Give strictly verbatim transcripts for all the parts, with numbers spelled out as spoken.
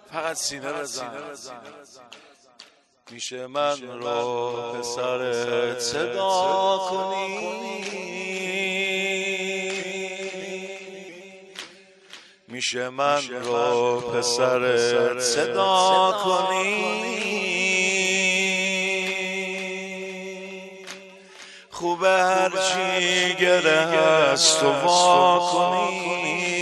فقط سینه بزن. میشه من رو پسرت صدا کنی، میشه من رو پسرت صدا کنی، خوبه هرچی گره هست و وا کنی،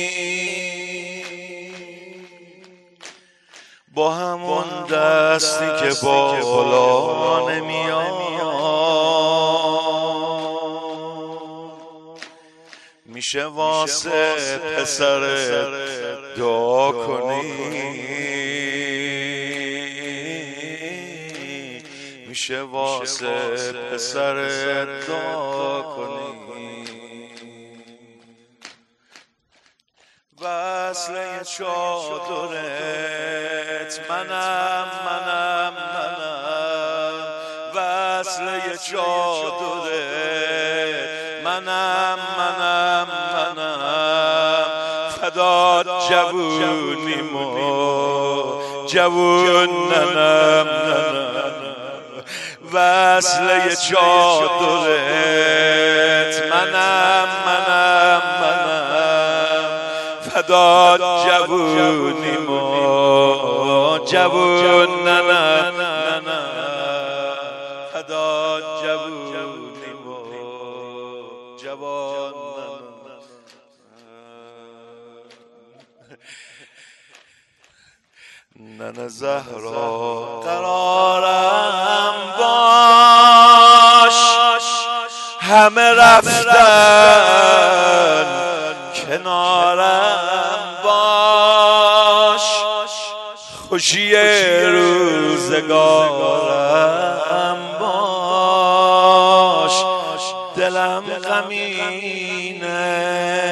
با همون دستی که بالا نمیاد، میشه واسه پسرت دعا کنی، میشه واسه پسرت دعا کنی. وصله چادرت منم منم منم، وصله چادرت منم منم منم، فدات جوونیمو جوون ننم ننم، وصله چادرت منم منم منم، فدات جوونیمو جوون ننم ننم، فدات جوونیمو جوان ننم. ننه زهرا قرارم باش، همه رفتن کنارم باش، خوشی روزگارم باش، دلم غمینه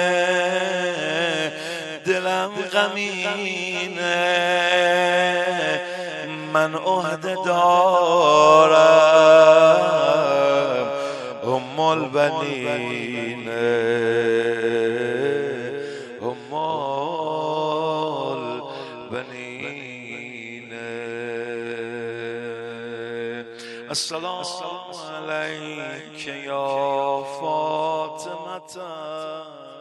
دلم غمینه، من عهده دارم ام البنینه ام البنینه. السلام علیک یا فاطمه